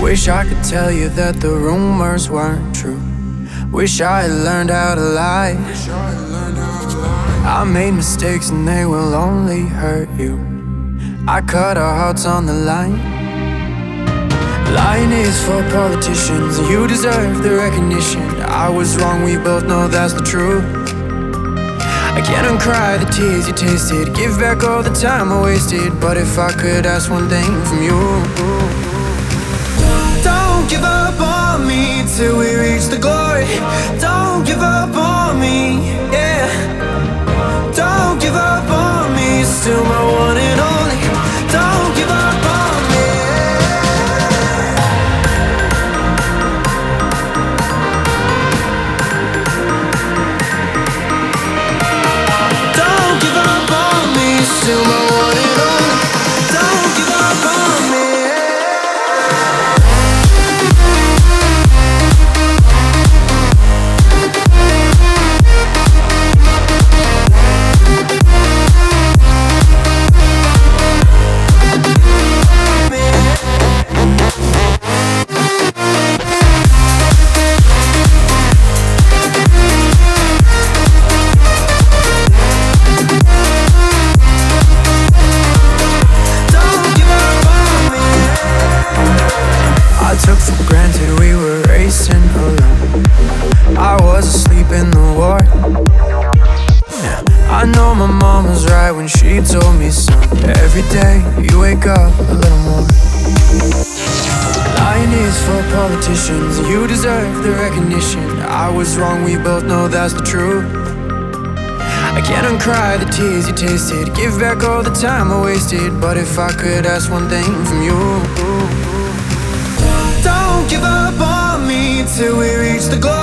Wish I could tell you that the rumors weren't true. Wish I had learned how to lie. I made mistakes and they will only hurt you. I cut our hearts on the line. Lying is for politicians, you deserve the recognition. I was wrong, we both know that's the truth. I can't uncry the tears you tasted, give back all the time I wasted. But if I could ask one thing from you, don't give up on me till we reach the glory. Don't give up on me, yeah. Don't give up on me, you're still my one and only. Don't give up on me. Don't give up on me, you're still my one and only. Don't give up on me. I took for granted we were racing alone. I was asleep in the war. Yeah, I know my mom was right when she told me, son, every day you wake up a little more. Lying is for politicians, you deserve the recognition. I was wrong, we both know that's the truth. I can't uncry the tears you tasted, give back all the time I wasted. But if I could ask one thing from you, don't give up on me till we reach the glory.